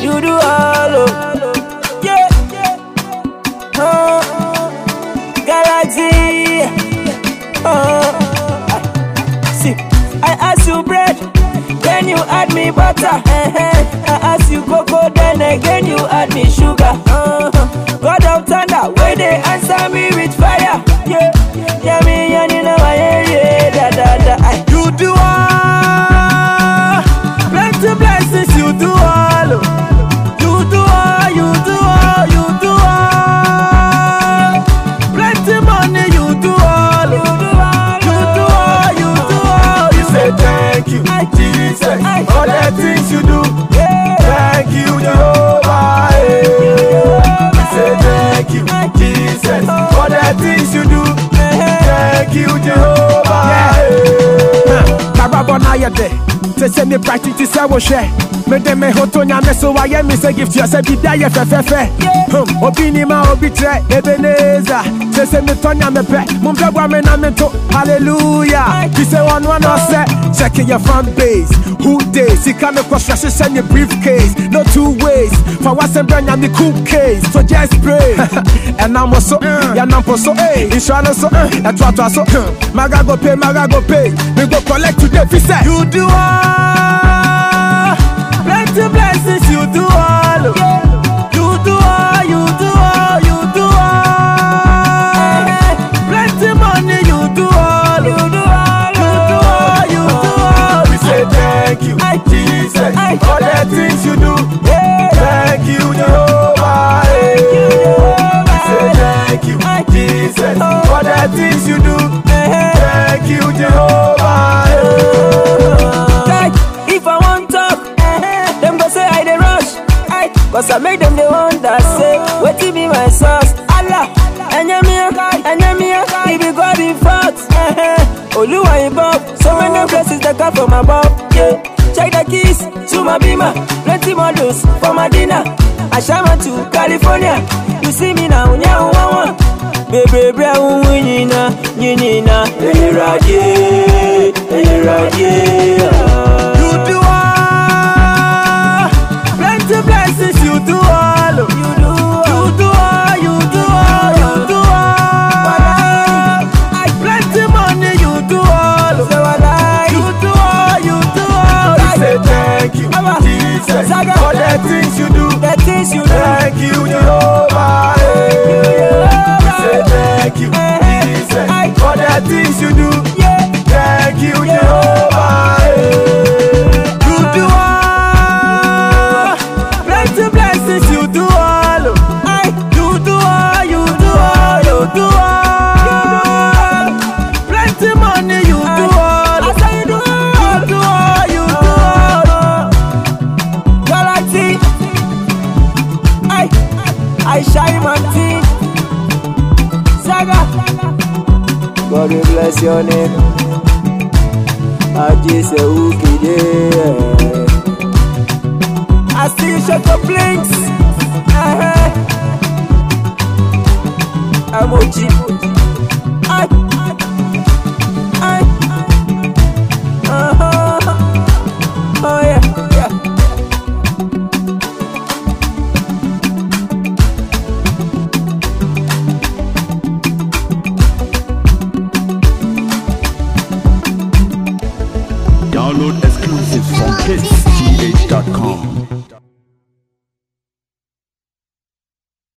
you do all, oh. Yeah. Galaxy. See, I ask you bread, then you add me butter. I ask you cocoa, then again you add me sugar. God of thunder, where they answer me with fire. Yeah, yeah, me and you know I area, da da da. You do all, plenty blessings, you do all. You do all, you do all, you do all. Plenty money, you do all. You do all, you do all, you do all. We say thank you, Jesus, all the things you do. Thank you, Jehovah. We say thank you, Jesus, all the things you do. Thank you, Jehovah. Baba na ya de, te se me practice se wo hwe. Me de me hoto nya me so wa ye me say gift yourself bi da ye fefefe. Obi ni ma obi tre Ebenezer. Te se me tonya me pe, mum bwa me na me to. Hallelujah. Bi se one say, check your fan base. Who day? See come across fresh send your briefcase. No two ways. For what's and brand me cool case. So just pray. And I'm so ya nampo so insurance so and twatwa so maga go pay we go collect today fi say you do all, plenty blessings, you do all. You do all, you do all, you do all. Plenty money, you do all. You do all, you do all, you do all. We say thank you, Jesus, all the things you do. Thank you, Jehovah. We say thank you, Jesus, all the things you do. Thank you, Jehovah. If I want talk, them go say I dey rush. Cause I make them the one that say, wait till be my source. Allah, Enyemia, he be God in fact. Oluwa in Bob, so many blessings that come from above. Yeah, check the keys to my beamer, plenty models for my dinner. I shama to California, you see me now, one. Baby, brown winina, yinina, Eradier. You do all, plenty blessings, you do all. You do all, you do all, you do all, you do all. Plenty money, you do all. You do all, you do all. We say thank you, Jesus, all the things you do. The things you do. Thank you, Jehovah. Thank you, Jesus, all the things you do. Thank you, Jehovah. You do all, plenty blessings, you do all. You do all, you do all, you do all. Plenty money, you do all. I say you do all, you do all. Galaxy, I shine my teeth. God will bless your name. I just say I still shut the blinks. I'm OG. Oh yeah. Download exclusive from kidsgh.com.